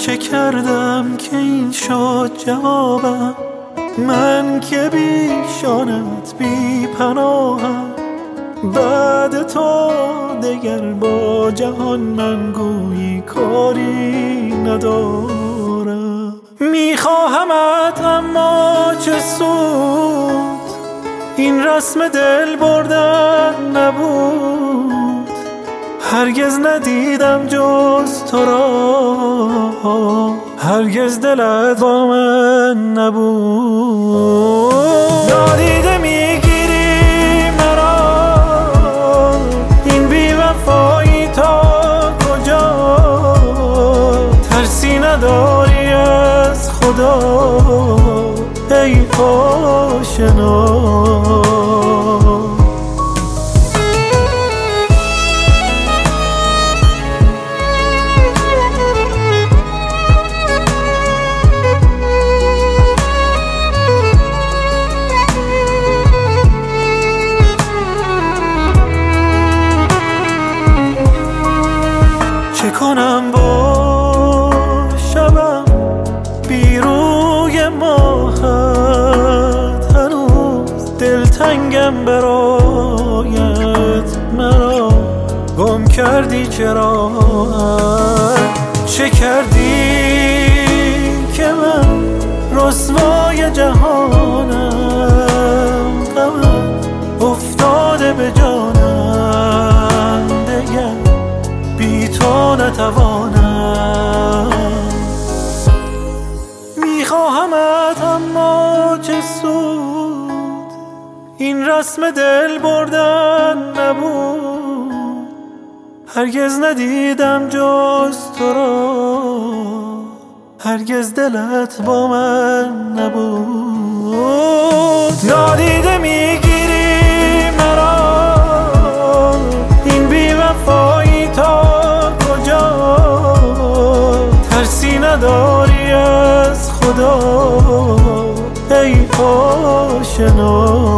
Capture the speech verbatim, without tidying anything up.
چه کردم که این شد جوابم؟ من که بیشانت بی پناهم، بعد تو دگر با جهان من گویی کاری ندارم. میخواهمت اما چه سود، این رسم دل بردن نبود. هرگز ندیدم جز تو را، هرگز دلت با من نبود. نادیده میگیری مرا، این بی‌وفایی تا کجا؟ ترسی نداری از خدا ای آشنا. چه کنم با شبم بی روی ماهت، هنوز دلتنگم برایت، مرا گم کردی چرا؟ چه کردی که من رسوای جهانم؟ غمت افتاده به جانم، دیگر بی تو نتوانم. میخواهمت اما چه سود، این رسم دل بردن نبود. هرگز ندیدم جز تو را، هرگز دلت با من نبود. نادیده میگیری مرا، این بی‌وفایی تا کجا؟ ترسی نداری از خدا ای آشنا.